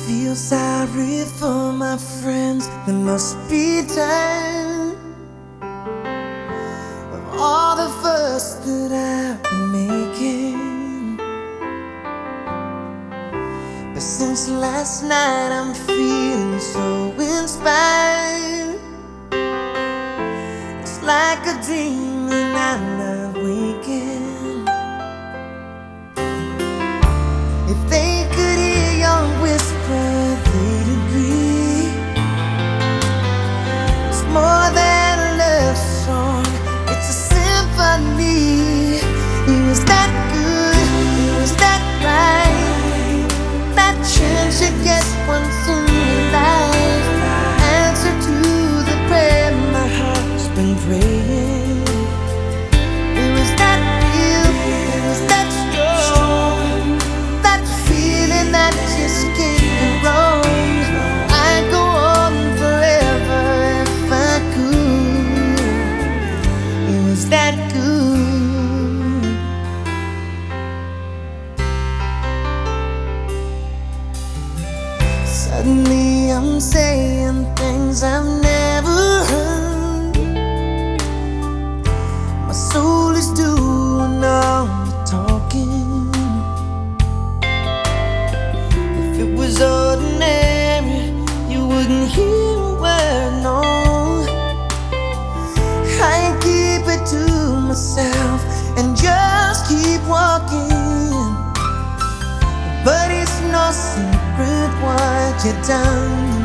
feel sorry for my friends. There must be time of all the fuss that I've been making. But since last night I'm feeling so inspired. It's like a dream and I'm not waking. If they could hear your whisper, they'd agree. It's more than a love song, it's a symphony. It was that good, it was that right, that chance you get once in your life. Answer to the prayer my heart's been praying. It was that real, it was that strong, that feeling that just can't go wrong. I'd go on forever if I could. It was that good. Suddenly I'm saying things I've never heard. My soul is doing all the talking. If it was ordinary, you wouldn't hear a word, no. I keep it to myself and just keep walking. But it's no secret what you've done.